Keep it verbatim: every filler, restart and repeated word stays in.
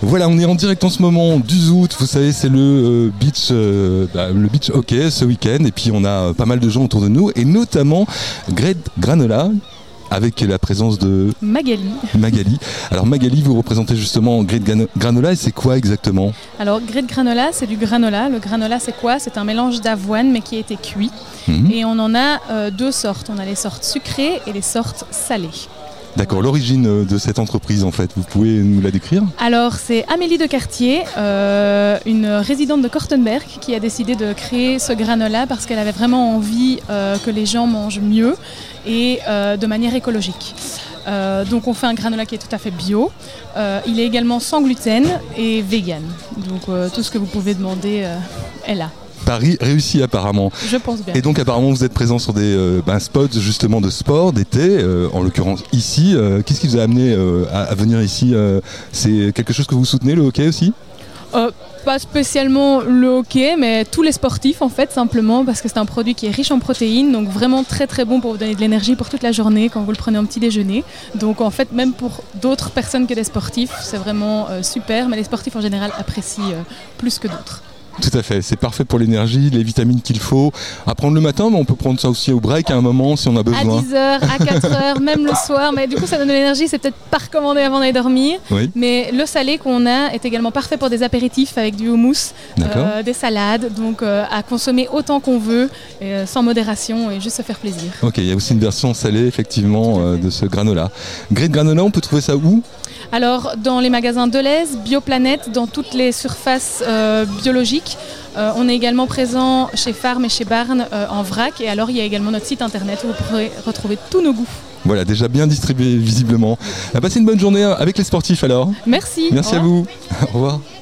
Voilà, on est en direct en ce moment du Zout. Vous savez, c'est le euh, beach, euh, bah, le beach hockey ce week-end. Et puis on a euh, pas mal de gens autour de nous, et notamment Great Granola, avec la présence de Magali. Magali. Alors Magali, vous représentez justement Great Granola, et c'est quoi exactement ? Alors Great Granola, c'est du granola. Le granola, c'est quoi ? C'est un mélange d'avoine mais qui a été cuit. Mmh. Et on en a euh, deux sortes. On a les sortes sucrées et les sortes salées. D'accord, ouais. L'origine de cette entreprise, en fait, vous pouvez nous la décrire ? Alors, c'est Amélie de Cartier, euh, une résidente de Kortenberg, qui a décidé de créer ce granola parce qu'elle avait vraiment envie euh, que les gens mangent mieux et euh, de manière écologique. Euh, donc, on fait un granola qui est tout à fait bio. Euh, il est également sans gluten et vegan. Donc, euh, tout ce que vous pouvez demander euh, est là. Paris réussi apparemment. Je pense bien. Et donc apparemment vous êtes présent sur des euh, ben, spots justement de sport, d'été, euh, en l'occurrence ici. Euh, qu'est-ce qui vous a amené euh, à, à venir ici euh, C'est quelque chose que vous soutenez, le hockey aussi ? euh, Pas spécialement le hockey, mais tous les sportifs en fait, simplement parce que c'est un produit qui est riche en protéines, donc vraiment très très bon pour vous donner de l'énergie pour toute la journée quand vous le prenez en petit déjeuner. Donc en fait, même pour d'autres personnes que des sportifs, c'est vraiment euh, super, mais les sportifs en général apprécient euh, plus que d'autres. Tout à fait, c'est parfait pour l'énergie, les vitamines qu'il faut. À prendre le matin, mais on peut prendre ça aussi au break à un moment si on a besoin. À dix heures, à quatre heures, même le soir, mais du coup ça donne de l'énergie, c'est peut-être pas recommandé avant d'aller dormir. Oui. Mais le salé qu'on a est également parfait pour des apéritifs avec du houmous, euh, des salades, donc euh, à consommer autant qu'on veut, et, euh, sans modération et juste se faire plaisir. Ok, il y a aussi une version salée effectivement euh, de ce granola. Great Granola, on peut trouver ça où ? Alors dans les magasins Deleuze, Bioplanète, dans toutes les surfaces euh, biologiques. Euh, on est également présent chez Farm et chez Barn euh, en vrac. Et alors il y a également notre site internet où vous pourrez retrouver tous nos goûts. Voilà, déjà bien distribué visiblement. Passez une bonne journée avec les sportifs alors. Merci. Merci à vous. Au revoir.